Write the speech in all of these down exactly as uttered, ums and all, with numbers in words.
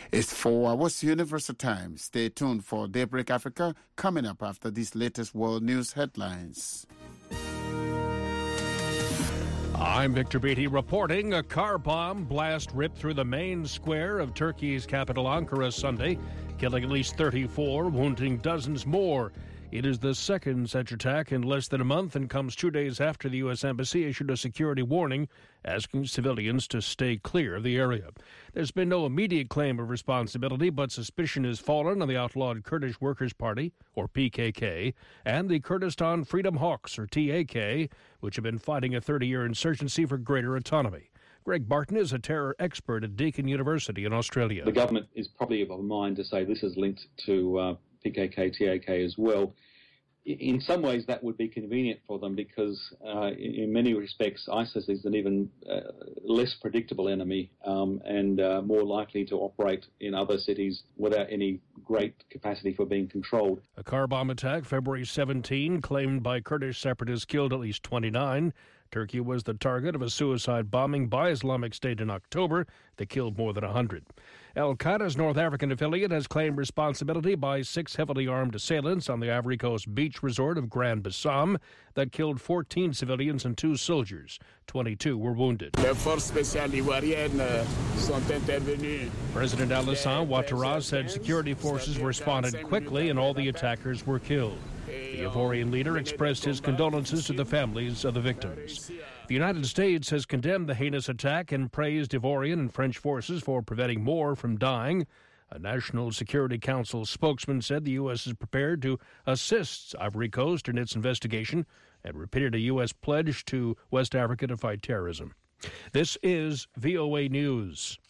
It's four hours Universal Time. Stay tuned for Daybreak Africa coming up after these latest world news headlines. I'm Victor Beatty reporting. A car bomb blast ripped through the main square of Turkey's capital Ankara Sunday, killing at least thirty-four, wounding dozens more. It is the second such attack in less than a month and comes two days after the U S. Embassy issued a security warning asking civilians to stay clear of the area. There's been no immediate claim of responsibility, but suspicion has fallen on the outlawed Kurdish Workers' Party, or P K K, and the Kurdistan Freedom Hawks, or T A K, which have been fighting a thirty-year insurgency for greater autonomy. Greg Barton is a terror expert at Deakin University in Australia. The government is probably of a mind to say this is linked to uh, P K K, T A K as well. In some ways, that would be convenient for them because, uh, in many respects, ISIS is an even uh, less predictable enemy um, and uh, more likely to operate in other cities without any great capacity for being controlled. A car bomb attack February seventeenth, claimed by Kurdish separatists, killed at least twenty-nine. Turkey was the target of a suicide bombing by Islamic State in October that killed more than one hundred. Al-Qaeda's North African affiliate has claimed responsibility by six heavily armed assailants on the Ivory Coast beach resort of Grand Bassam that killed fourteen civilians and two soldiers. twenty-two were wounded. President Alassane Ouattara said security forces responded quickly and all the attackers were killed. The Ivorian leader expressed his condolences to the families of the victims. The United States has condemned the heinous attack and praised Ivorian and French forces for preventing more from dying. A National Security Council spokesman said the U S is prepared to assist Ivory Coast in its investigation and repeated a U S pledge to West Africa to fight terrorism. This is V O A News.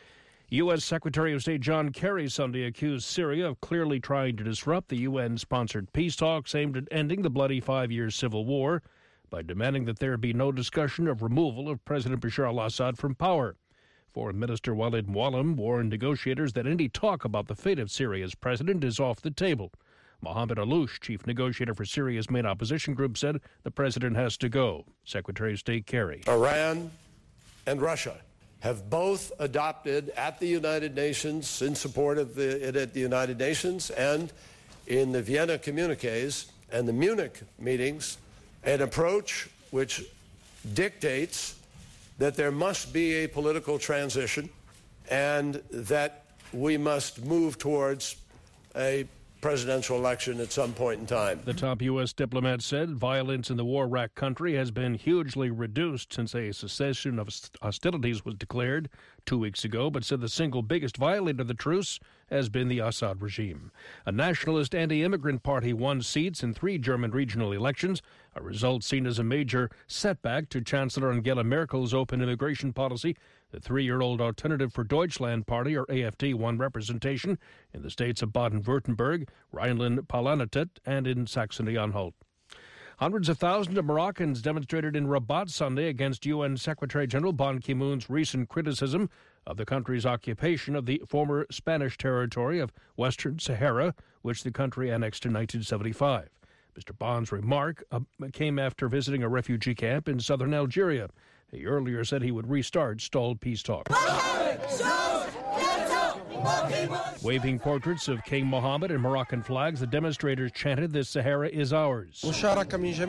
U S. Secretary of State John Kerry Sunday accused Syria of clearly trying to disrupt the U N-sponsored peace talks aimed at ending the bloody five-year civil war by demanding that there be no discussion of removal of President Bashar al-Assad from power. Foreign Minister Walid Muallim warned negotiators that any talk about the fate of Syria's president is off the table. Mohammed Alouche, chief negotiator for Syria's main opposition group, said the president has to go. Secretary of State Kerry. Iran and Russia have both adopted at the United Nations, in support of the, it at the United Nations and in the Vienna communiques and the Munich meetings, an approach which dictates that there must be a political transition and that we must move towards a presidential election at some point in time. The top U S diplomat said violence in the war-racked country has been hugely reduced since a cessation of hostilities was declared two weeks ago, but said the single biggest violator of the truce has been the Assad regime. A nationalist anti-immigrant party won seats in three German regional elections, a result seen as a major setback to Chancellor Angela Merkel's open immigration policy. The three-year-old Alternative for Deutschland Party, or A F D, won representation in the states of Baden-Württemberg, Rhineland-Palatinate, and in Saxony-Anhalt. Hundreds of thousands of Moroccans demonstrated in Rabat Sunday against U N Secretary-General Ban Ki-moon's recent criticism of the country's occupation of the former Spanish territory of Western Sahara, which the country annexed in nineteen seventy-five. Mister Ban's remark uh, came after visiting a refugee camp in southern Algeria. He earlier said he would restart stalled peace talks. Waving portraits of King Mohammed and Moroccan flags, the demonstrators chanted, "The Sahara is ours." Abdallah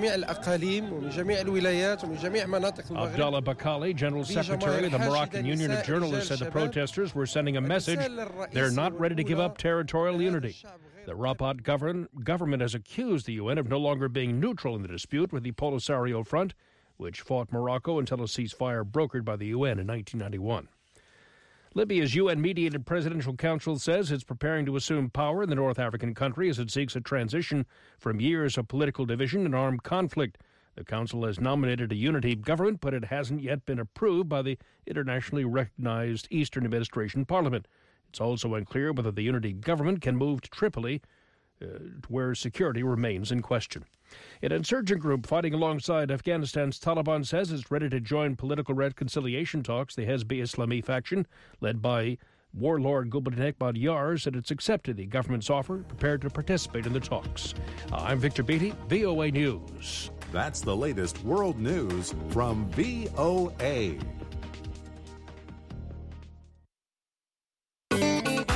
Bakali, General Secretary of the Moroccan Union of Journalists, said the protesters were sending a message they're not ready to give up territorial unity. The Rabat govern- government has accused the U N of no longer being neutral in the dispute with the Polisario Front, which fought Morocco until a ceasefire brokered by the U N in nineteen ninety-one. Libya's U N-mediated presidential council says it's preparing to assume power in the North African country as it seeks a transition from years of political division and armed conflict. The council has nominated a unity government, but it hasn't yet been approved by the internationally recognized Eastern Administration Parliament. It's also unclear whether the unity government can move to Tripoli, uh, where security remains in question. An insurgent group fighting alongside Afghanistan's Taliban says it's ready to join political reconciliation talks. The Hezb Islami faction, led by warlord Gulbuddin Yar, said it's accepted the government's offer, prepared to participate in the talks. I'm Victor Beatty, V O A News. That's the latest world news from V O A.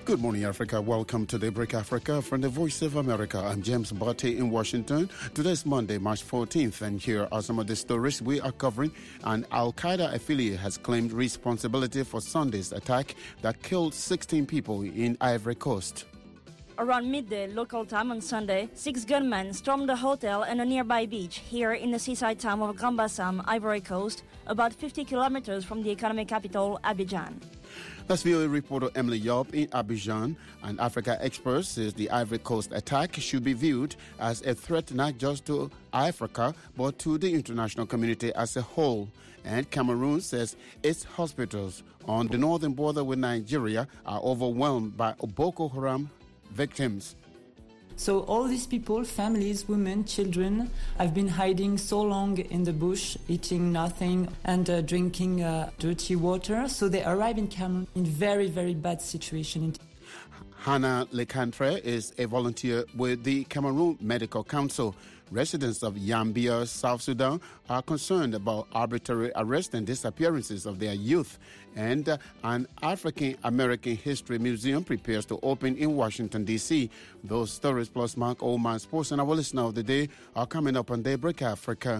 Good morning, Africa. Welcome to Daybreak Africa from the Voice of America. I'm James Barty in Washington. Today's Monday, March fourteenth, and here are some of the stories we are covering. An Al-Qaeda affiliate has claimed responsibility for Sunday's attack that killed sixteen people in Ivory Coast. Around midday local time on Sunday, six gunmen stormed a hotel and a nearby beach here in the seaside town of Grand Bassam, Ivory Coast, about fifty kilometers from the economic capital, Abidjan. That's V O A reporter Emily Yop in Abidjan. An Africa expert says the Ivory Coast attack should be viewed as a threat not just to Africa, but to the international community as a whole. And Cameroon says its hospitals on the northern border with Nigeria are overwhelmed by Boko Haram victims. So all these people, families, women, children, have been hiding so long in the bush, eating nothing and uh, drinking uh, dirty water. So they arrive in Cameroon in very, very bad situation. Hannah Lecantre is a volunteer with the Cameroon Medical Council. Residents of Yambia, South Sudan, are concerned about arbitrary arrests and disappearances of their youth. And uh, an African-American History Museum prepares to open in Washington, D C Those stories plus Mark Oman Sports and our listener of the day are coming up on Daybreak Africa.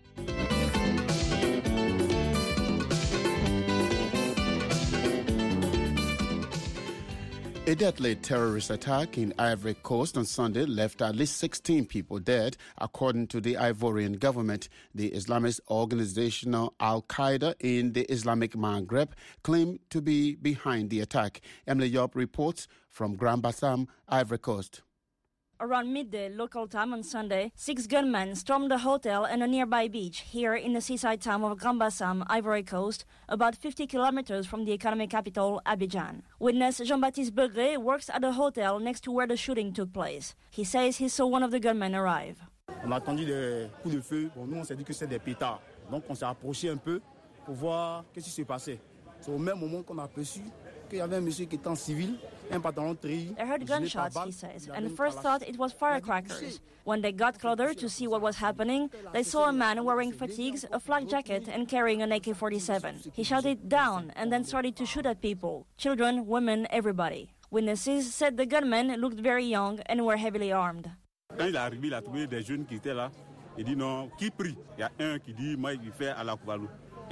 A deadly terrorist attack in Ivory Coast on Sunday left at least sixteen people dead, according to the Ivorian government. The Islamist organization Al-Qaeda in the Islamic Maghreb claimed to be behind the attack. Emily Yop reports from Grand Bassam, Ivory Coast. Around midday local time on Sunday, six gunmen stormed a hotel and a nearby beach here in the seaside town of Grand Bassam, Ivory Coast, about fifty kilometers from the economic capital, Abidjan. Witness Jean-Baptiste Begré works at a hotel next to where the shooting took place. He says he saw one of the gunmen arrive. On a entendu des coups de feu. Bon, nous, on s'est dit que c'est des pétards. Donc, on s'est approché un peu pour voir qu'est-ce qui s'est passé. C'est au même moment qu'on a aperçu qu'il y avait un monsieur qui était en civil, un pantalon treillis. They heard gunshots, he says, and first thought it was firecrackers. When they got closer to see what was happening, they saw a man wearing fatigues, a flak jacket, and carrying an A K forty-seven. He shouted down and then started to shoot at people, children, women, everybody. Witnesses said the gunmen looked very young and were heavily armed. Quand il est arrivé, il a trouvé des jeunes qui étaient là. Il dit non, qui prie? Il y a un qui dit, moi, il fait à la Kouvalou.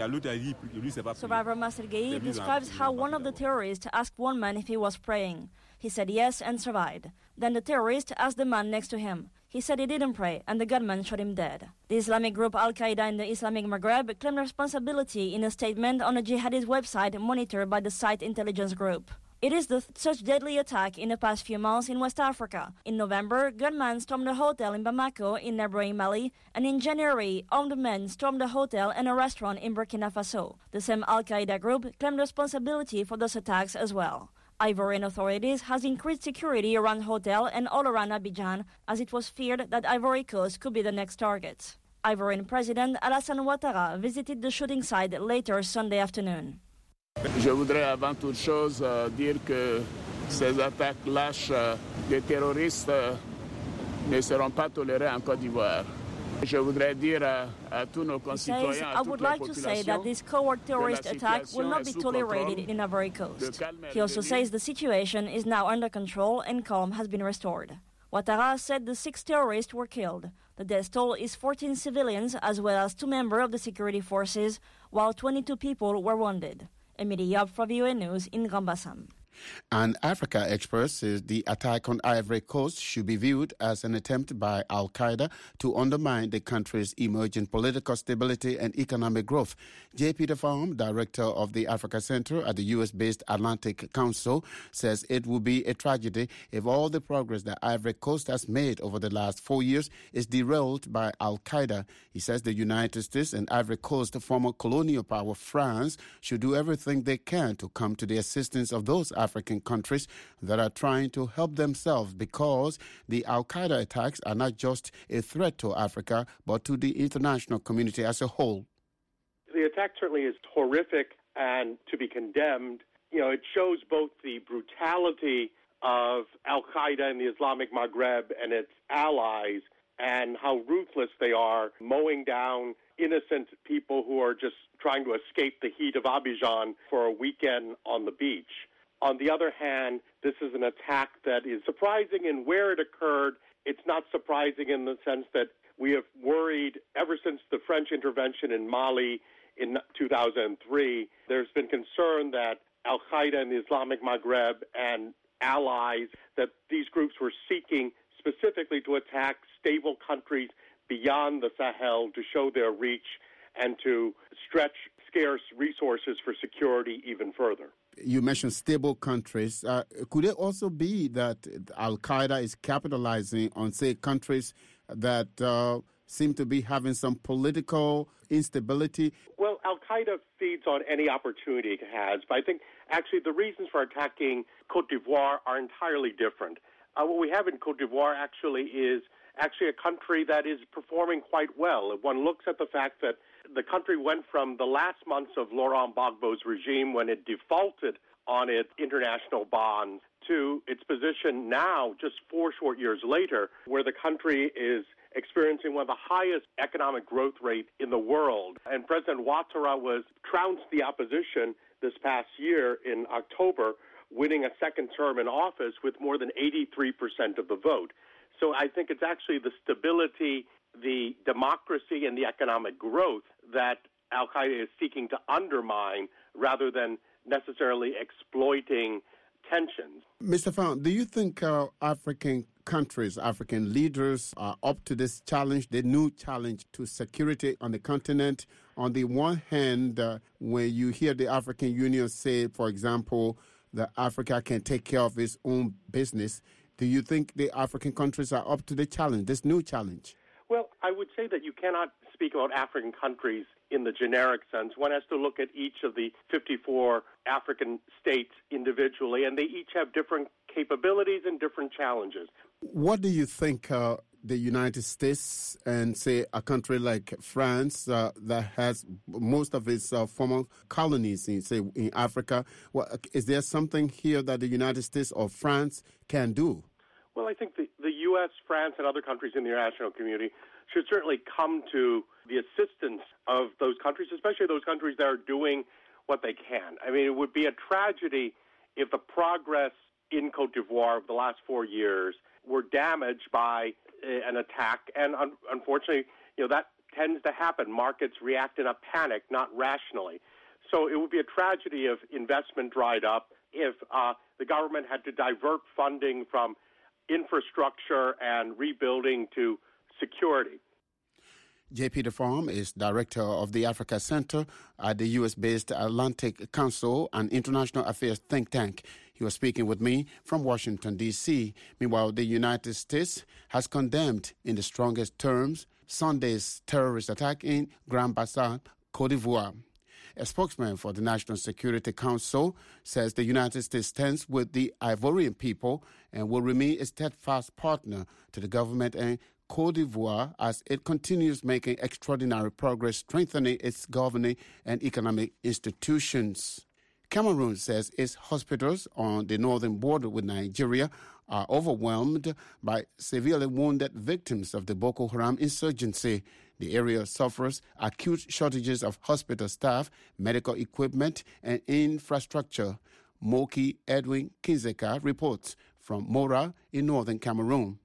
Survivor Master Gueye describes how one of the terrorists asked one man if he was praying. He said yes and survived. Then the terrorist asked the man next to him. He said he didn't pray, and the gunman shot him dead. The Islamic group Al-Qaeda in the Islamic Maghreb claimed responsibility in a statement on a jihadist website monitored by the site intelligence group. It is the th- such deadly attack in the past few months in West Africa. In November, gunmen stormed a hotel in Bamako in neighboring Mali, and in January, armed men stormed a hotel and a restaurant in Burkina Faso. The same Al-Qaeda group claimed responsibility for those attacks as well. Ivorian authorities has increased security around the hotel and all around Abidjan, as it was feared that Ivory Coast could be the next target. Ivorian President Alassane Ouattara visited the shooting site later Sunday afternoon. Je voudrais avant toute chose euh, dire que ces attaques lâches euh, des terroristes euh, ne seront pas tolérées en Côte d'Ivoire. Je voudrais dire à, à tous nos concitoyens, says, I would like to say that this coward terrorist attack will not be tolerated in Ivory Coast. He also says the situation is now under control and calm has been restored. Ouattara said the six terrorists were killed. The death toll is fourteen civilians as well as two members of the security forces, while twenty-two people were wounded. Emily Yab for V O A News in Grand Bassam. An Africa expert says the attack on Ivory Coast should be viewed as an attempt by Al-Qaeda to undermine the country's emerging political stability and economic growth. J. Peter Farm, director of the Africa Center at the U S-based Atlantic Council, says it would be a tragedy if all the progress that Ivory Coast has made over the last four years is derailed by Al-Qaeda. He says the United States and Ivory Coast, former colonial power France, should do everything they can to come to the assistance of those African countries that are trying to help themselves, because the Al-Qaeda attacks are not just a threat to Africa, but to the international community as a whole. The attack certainly is horrific and to be condemned. You know, it shows both the brutality of Al-Qaeda in the Islamic Maghreb and its allies and how ruthless they are, mowing down innocent people who are just trying to escape the heat of Abidjan for a weekend on the beach. On the other hand, this is an attack that is surprising in where it occurred. It's not surprising in the sense that we have worried ever since the French intervention in Mali in two thousand three. There's been concern that Al-Qaeda in the Islamic Maghreb and allies, that these groups were seeking specifically to attack stable countries beyond the Sahel to show their reach and to stretch scarce resources for security even further. You mentioned stable countries. Uh, could it also be that Al-Qaeda is capitalizing on, say, countries that uh, seem to be having some political instability? Well, Al-Qaeda feeds on any opportunity it has, but I think actually the reasons for attacking Cote d'Ivoire are entirely different. Uh, what we have in Cote d'Ivoire actually is actually a country that is performing quite well. If one looks at the fact that the country went from the last months of Laurent Gbagbo's regime when it defaulted on its international bonds to its position now, just four short years later, where the country is experiencing one of the highest economic growth rates in the world. And President Ouattara was trounced the opposition this past year in October, winning a second term in office with more than eighty-three percent of the vote. So I think it's actually the stability, the democracy, and the economic growth that Al-Qaeda is seeking to undermine rather than necessarily exploiting tensions. Mister Pham, do you think uh, African countries, African leaders are up to this challenge, the new challenge to security on the continent? On the one hand, uh, when you hear the African Union say, for example, that Africa can take care of its own business, do you think the African countries are up to the challenge, this new challenge? Well, I would say that you cannot speak about African countries in the generic sense. One has to look at each of the fifty-four African states individually, and they each have different capabilities and different challenges. What do you think uh, the United States and, say, a country like France uh, that has most of its uh, former colonies, in, say, in Africa, well, is there something here that the United States or France can do? Well, I think the, the U S, France, and other countries in the international community should certainly come to the assistance of those countries, especially those countries that are doing what they can. I mean, it would be a tragedy if the progress in Cote d'Ivoire of the last four years were damaged by uh, an attack. And un- unfortunately, you know, that tends to happen. Markets react in a panic, not rationally. So it would be a tragedy if investment dried up, if uh, the government had to divert funding from infrastructure and rebuilding to security. J. Peter Pham is director of the Africa Center at the U S-based Atlantic Council, an international affairs think tank. He was speaking with me from Washington, D C Meanwhile, the United States has condemned in the strongest terms Sunday's terrorist attack in Grand-Bassam, Cote d'Ivoire. A spokesman for the National Security Council says the United States stands with the Ivorian people and will remain a steadfast partner to the government and Cote d'Ivoire as it continues making extraordinary progress strengthening its governing and economic institutions. Cameroon says its hospitals on the northern border with Nigeria are overwhelmed by severely wounded victims of the Boko Haram insurgency. The area suffers acute shortages of hospital staff, medical equipment, and infrastructure. Moki Edwin Kinzeka reports from Mora in northern Cameroon.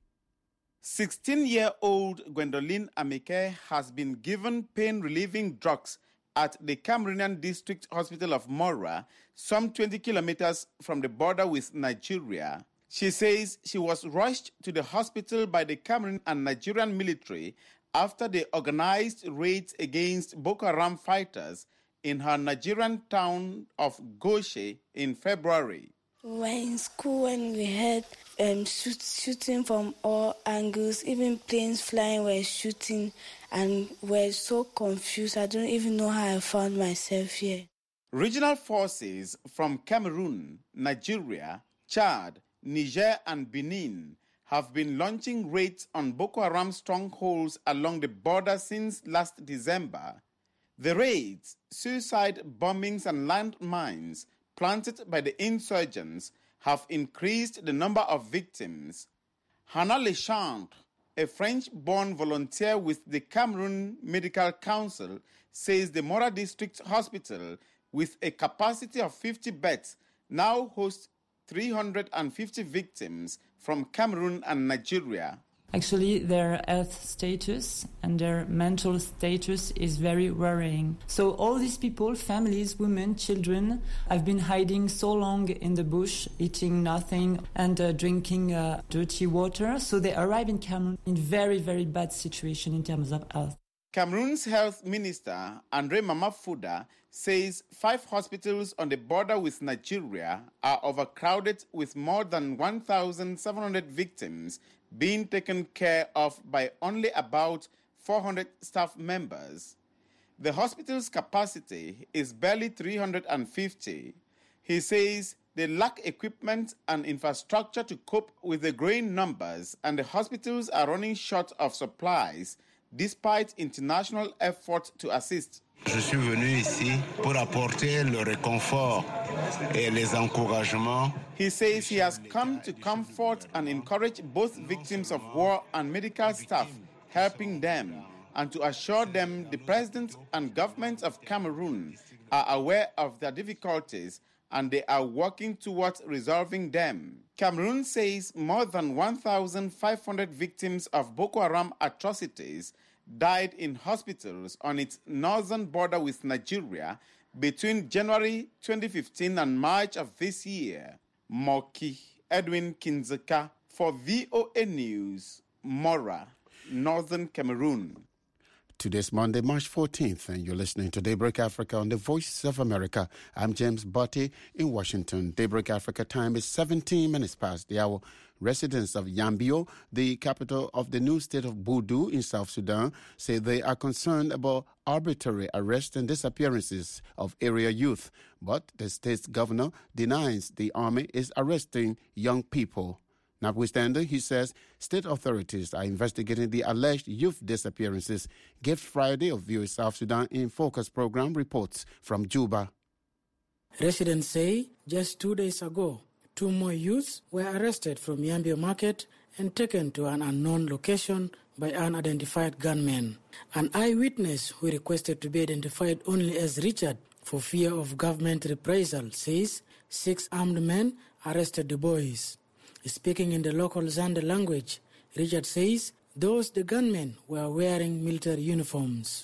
sixteen-year-old Gwendoline Amike has been given pain-relieving drugs at the Cameroonian District Hospital of Mora, some twenty kilometers from the border with Nigeria. She says she was rushed to the hospital by the Cameroon and Nigerian military after they organized raids against Boko Haram fighters in her Nigerian town of Goshe in February. We were in school when we heard um, shoot, shooting from all angles, even planes flying were shooting, and we're so confused. I don't even know how I found myself here. Regional forces from Cameroon, Nigeria, Chad, Niger, and Benin have been launching raids on Boko Haram strongholds along the border since last December. The raids, suicide bombings, and landmines planted by the insurgents have increased the number of victims. Hannah Lechambre, a French-born volunteer with the Cameroon Medical Council, says the Mora District Hospital, with a capacity of fifty beds, now hosts three hundred fifty victims from Cameroon and Nigeria. Actually, their health status and their mental status is very worrying. So all these people, families, women, children, have been hiding so long in the bush, eating nothing and uh, drinking uh, dirty water. So they arrive in Cameroon in very, very bad situation in terms of health. Cameroon's health minister, Andre Mamafuda, says five hospitals on the border with Nigeria are overcrowded with more than one thousand seven hundred victims being taken care of by only about four hundred staff members. The hospital's capacity is barely three hundred fifty. He says they lack equipment and infrastructure to cope with the growing numbers, and the hospitals are running short of supplies despite international efforts to assist. Je suis venu ici pour apporter le réconfort et les encouragements. He says he has come to comfort and encourage both victims of war and medical staff, helping them, and to assure them the president and government of Cameroon are aware of their difficulties and they are working towards resolving them. Cameroon says more than one thousand five hundred victims of Boko Haram atrocities died in hospitals on its northern border with Nigeria between January twenty fifteen and March of this year. Moki Edwin Kinzeka for V O A News, Mora, Northern Cameroon. Today's Monday, March fourteenth, and you're listening to Daybreak Africa on the Voice of America. I'm James Botti in Washington. Daybreak Africa time is seventeen minutes past the hour. Residents of Yambio, the capital of the new state of Boudou in South Sudan, say they are concerned about arbitrary arrests and disappearances of area youth. But the state's governor denies the army is arresting young people. Notwithstanding, he says state authorities are investigating the alleged youth disappearances. Gift Friday of V O A South Sudan in Focus program reports from Juba. Residents say just two days ago, two more youths were arrested from Yambio Market and taken to an unknown location by unidentified gunmen. An eyewitness who requested to be identified only as Richard for fear of government reprisal says six armed men arrested the boys. Speaking in the local Zande language, Richard says those the gunmen were wearing military uniforms.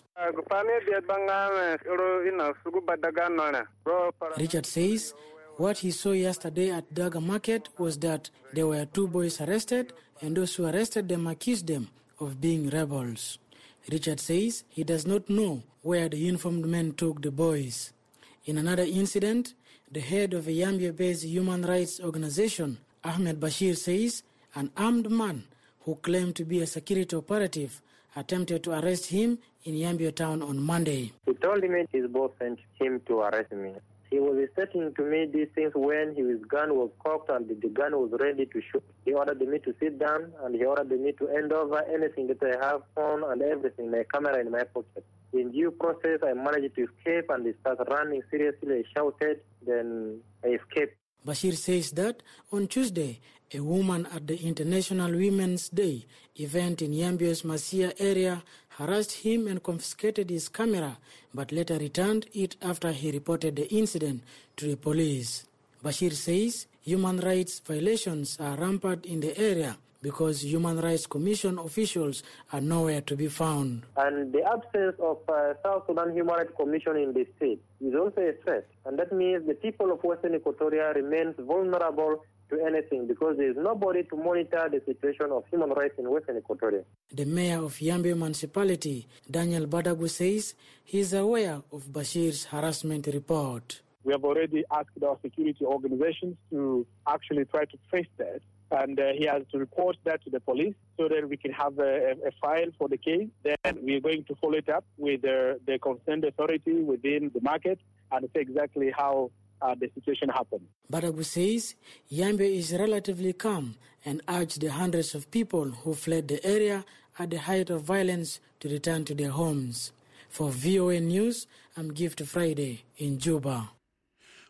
Richard says what he saw yesterday at Daga Market was that there were two boys arrested, and those who arrested them accused them of being rebels. Richard says he does not know where the uniformed men took the boys. In another incident, the head of a Yambio-based human rights organization, Ahmed Bashir, says an armed man who claimed to be a security operative attempted to arrest him in Yambio town on Monday. He told me his boss sent him to arrest me. He was stating to me these things when his gun was cocked and the gun was ready to shoot. He ordered me to sit down and he ordered me to hand over anything that I have, phone and everything, my camera in my pocket. In due process, I managed to escape and he started running seriously. I shouted, then I escaped. Bashir says that on Tuesday, a woman at the International Women's Day event in Yambio's Masia area harassed him and confiscated his camera, but later returned it after he reported the incident to the police. Bashir says human rights violations are rampant in the area because Human Rights Commission officials are nowhere to be found. And the absence of uh, South Sudan Human Rights Commission in the state is also a threat. And that means the people of Western Equatoria remains vulnerable to anything because there is nobody to monitor the situation of human rights in Western Equatoria. The mayor of Yambio municipality, Daniel Badagu, says he is aware of Bashir's harassment report. We have already asked our security organizations to actually try to trace that. And uh, he has to report that to the police so that we can have a, a file for the case. Then we are going to follow it up with the, the concerned authority within the market and say exactly how uh, the situation happened. Badagu says Yambio is relatively calm and urged the hundreds of people who fled the area at the height of violence to return to their homes. For V O A News, I'm Gift Friday in Juba.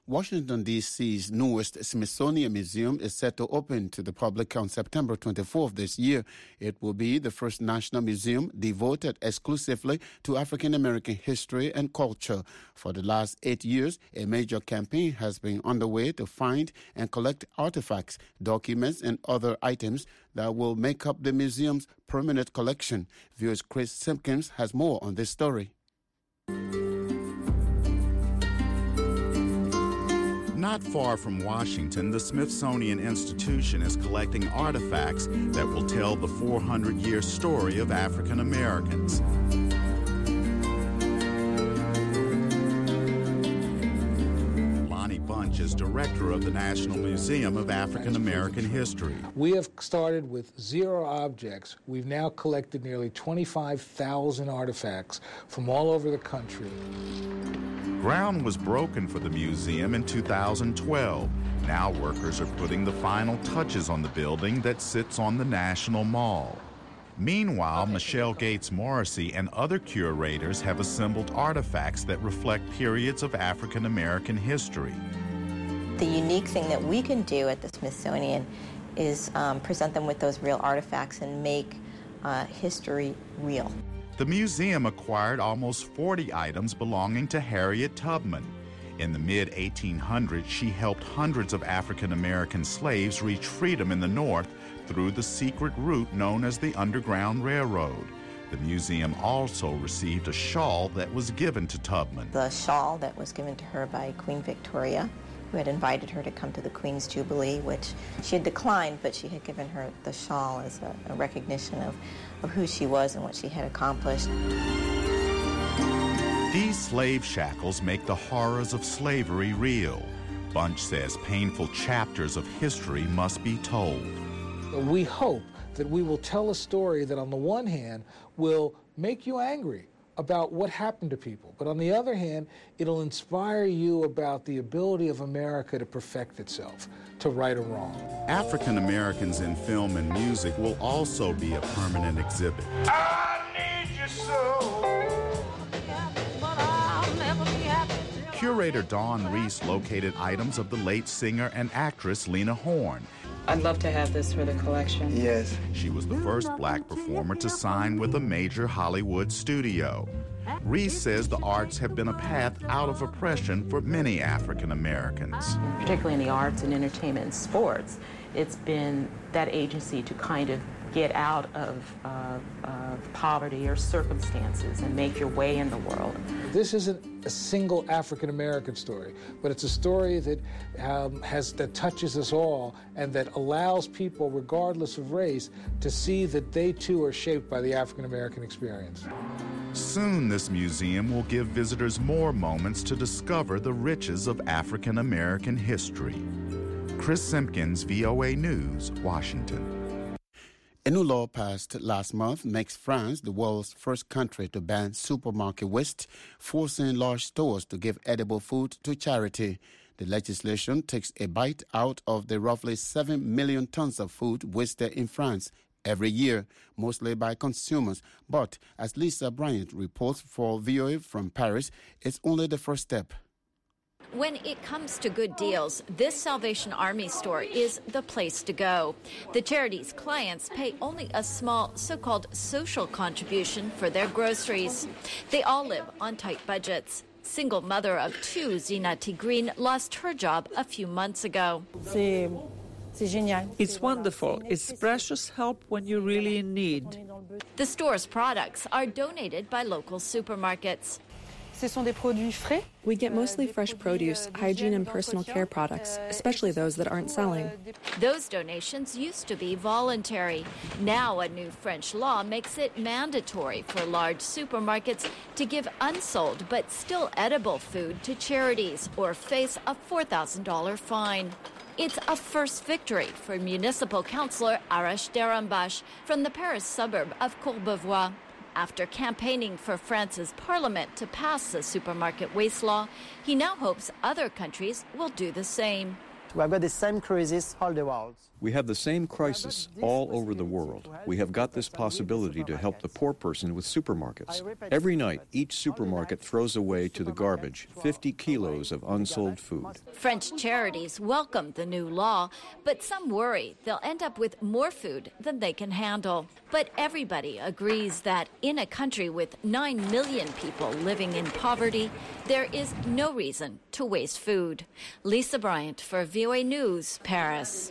Washington, D C's newest Smithsonian Museum is set to open to the public on September twenty-fourth this year. It will be the first national museum devoted exclusively to African American history and culture. For the last eight years, a major campaign has been underway to find and collect artifacts, documents, and other items that will make up the museum's permanent collection. V O A's Chris Simpkins has more on this story. Not far from Washington, the Smithsonian Institution is collecting artifacts that will tell the four hundred year story of African Americans. Lonnie Bunch is director of the National Museum of African American History. We have started with zero objects. We've now collected nearly twenty-five thousand artifacts from all over the country. Ground was broken for the museum in two thousand twelve. Now workers are putting the final touches on the building that sits on the National Mall. Meanwhile, Michelle Gates Morrissey and other curators have assembled artifacts that reflect periods of African American history. The unique thing that we can do at the Smithsonian is um, present them with those real artifacts and make uh, history real. The museum acquired almost forty items belonging to Harriet Tubman. In the mid eighteen hundreds, she helped hundreds of African American slaves reach freedom in the North through the secret route known as the Underground Railroad. The museum also received a shawl that was given to Tubman. The shawl that was given to her by Queen Victoria, who had invited her to come to the Queen's Jubilee, which she had declined, but she had given her the shawl as a, a recognition of, of who she was and what she had accomplished. These slave shackles make the horrors of slavery real. Bunch says painful chapters of history must be told. We hope that we will tell a story that on the one hand will make you angry about what happened to people, but on the other hand, it'll inspire you about the ability of America to perfect itself, to right a wrong. African Americans in film and music will also be a permanent exhibit. I need you so, but I'll never be happy. Curator Dawn Reese located items of the late singer and actress Lena Horne. I'd love to have this for the collection. Yes. She was the first black performer to sign with a major Hollywood studio. Reese says the arts have been a path out of oppression for many African Americans. Particularly in the arts and entertainment and sports, it's been that agency to kind of get out of, uh, of poverty or circumstances and make your way in the world. This isn't a single African American story, but it's a story that um, has that touches us all and that allows people, regardless of race, to see that they too are shaped by the African American experience. Soon, this museum will give visitors more moments to discover the riches of African American history. Chris Simpkins, V O A News, Washington. A new law passed last month makes France the world's first country to ban supermarket waste, forcing large stores to give edible food to charity. The legislation takes a bite out of the roughly seven million tons of food wasted in France every year, mostly by consumers. But as Lisa Bryant reports for V O A from Paris, it's only the first step. When it comes to good deals, this Salvation Army store is the place to go. The charity's clients pay only a small so-called social contribution for their groceries. They all live on tight budgets. Single mother of two, Zina Tigrine, lost her job a few months ago. It's wonderful. It's precious help when you're really in need. The store's products are donated by local supermarkets. We get mostly fresh produce, hygiene and personal care products, especially those that aren't selling. Those donations used to be voluntary. Now a new French law makes it mandatory for large supermarkets to give unsold but still edible food to charities or face a four thousand dollars fine. It's a first victory for municipal councillor Arash Derambash from the Paris suburb of Courbevoie. After campaigning for France's parliament to pass the supermarket waste law, he now hopes other countries will do the same. We have got the same crisis all the world. We have the same crisis all over the world. We have got this possibility to help the poor person with supermarkets. Every night, each supermarket throws away to the garbage fifty kilos of unsold food. French charities welcome the new law, but some worry they'll end up with more food than they can handle. But everybody agrees that in a country with nine million people living in poverty, there is no reason to waste food. Lisa Bryant for V O A News, Paris.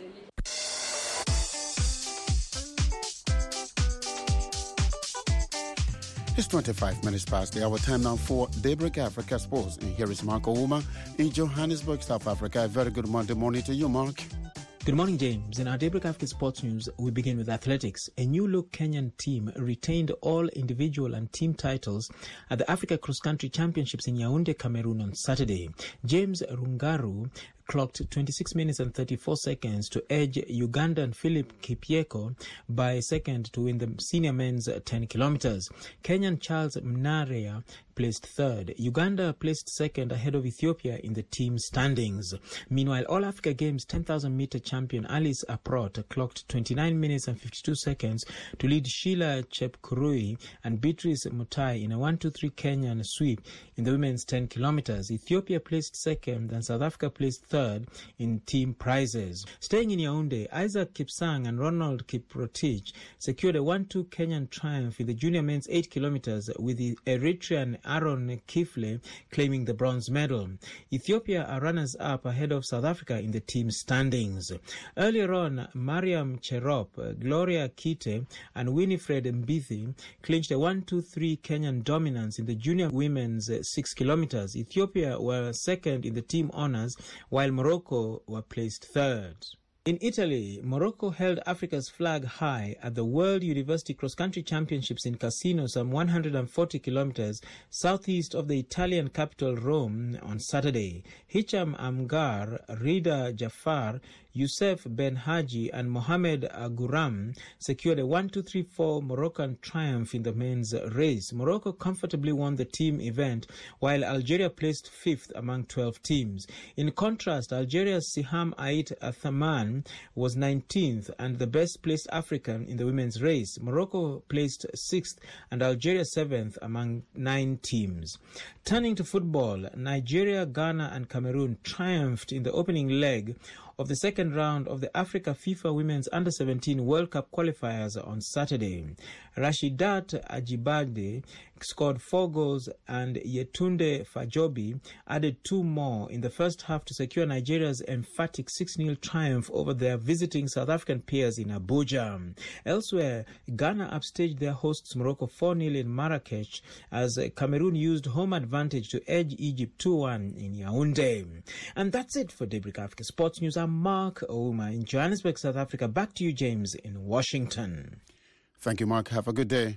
It's twenty-five minutes past the hour. Time now for Daybreak Africa Sports. And here is Mark Ouma in Johannesburg, South Africa. A very good Monday morning to you, Mark. Good morning, James. In our Daybreak Africa Sports News, we begin with athletics. A new-look Kenyan team retained all individual and team titles at the Africa Cross Country Championships in Yaoundé, Cameroon on Saturday. James Rungaru clocked twenty-six minutes and thirty-four seconds to edge Ugandan Philip Kipieko by second to win the senior men's ten kilometers. Kenyan Charles Mnarea placed third. Uganda placed second ahead of Ethiopia in the team standings. Meanwhile, All Africa Games ten thousand meter champion Alice Aprot clocked twenty-nine minutes and fifty-two seconds to lead Sheila Chepkurui and Beatrice Mutai in a one two three Kenyan sweep in the women's ten kilometers. Ethiopia placed second and South Africa placed third in team prizes. Staying in Yaoundé, Isaac Kipsang and Ronald Kiprotich secured a one two Kenyan triumph in the junior men's eight kilometers with the Eritrean Aaron Kifle claiming the bronze medal. Ethiopia are runners-up ahead of South Africa in the team standings. Earlier on, Mariam Cherop, Gloria Kite and Winifred Mbithi clinched a one two three Kenyan dominance in the junior women's six kilometers. Ethiopia were second in the team honors, while Morocco were placed third. In Italy, Morocco held Africa's flag high at the World University Cross Country Championships in Cassino, some one hundred forty kilometers southeast of the Italian capital Rome, on Saturday. Hicham Amgar, Rida Jafar, Youssef Ben Haji and Mohamed Aguram secured a one two three four Moroccan triumph in the men's race. Morocco comfortably won the team event, while Algeria placed fifth among twelve teams. In contrast, Algeria's Siham Ait Athaman was nineteenth and the best-placed African in the women's race. Morocco placed sixth and Algeria seventh among nine teams. Turning to football, Nigeria, Ghana and Cameroon triumphed in the opening leg of the second round of the Africa FIFA Women's Under seventeen World Cup qualifiers on Saturday. Rashidat Ajibade scored four goals and Yetunde Fajobi added two more in the first half to secure Nigeria's emphatic six nil triumph over their visiting South African peers in Abuja. Elsewhere, Ghana upstaged their hosts Morocco four nil in Marrakech as Cameroon used home advantage to edge Egypt two one in Yaoundé. And that's it for Daybreak Africa Sports News. I'm Mark Ouma in Johannesburg, South Africa. Back to you, James, in Washington. Thank you, Mark. Have a good day.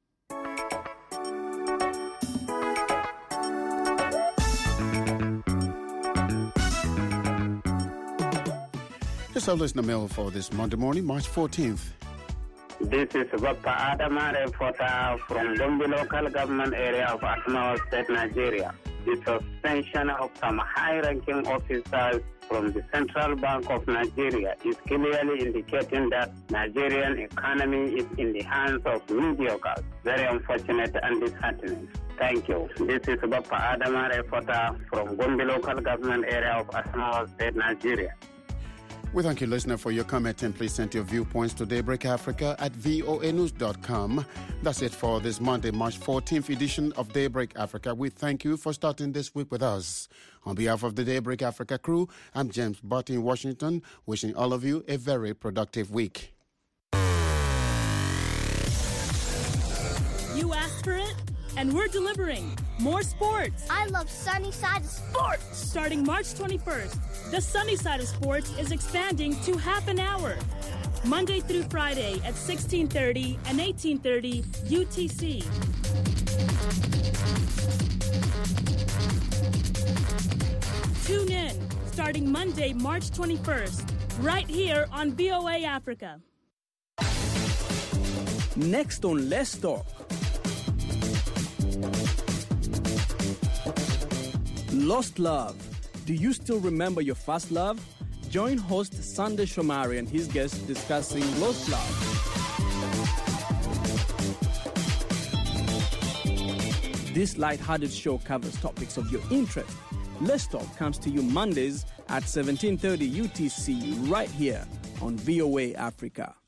Here's our listener mail for this Monday morning, March fourteenth. This is Bappa Adama, reporter from Gombe local government area of Adamawa State, Nigeria. The suspension of some high-ranking officers from the Central Bank of Nigeria is clearly indicating that Nigerian economy is in the hands of mediocres. Very unfortunate and disheartening. Thank you. This is Bappa Adama, reporter from Gombe local government area of Adamawa State, Nigeria. We thank you, listener, for your comment, and please send your viewpoints to Daybreak Africa at V O A news dot com. That's it for this Monday, March fourteenth edition of Daybreak Africa. We thank you for starting this week with us. On behalf of the Daybreak Africa crew, I'm James Butt in Washington, wishing all of you a very productive week. You asked for it, and we're delivering. More sports. I love Sunny Side of Sports. Starting March twenty-first, the Sunny Side of Sports is expanding to half an hour. Monday through Friday at sixteen thirty and eighteen thirty U T C. Tune in, starting Monday, March twenty-first, right here on V O A Africa. Next on Let's Talk. Lost love. Do you still remember your first love? Join host Sunday Shomari and his guests discussing lost love. This light-hearted show covers topics of your interest. Let's Talk comes to you Mondays at seventeen thirty U T C right here on V O A Africa.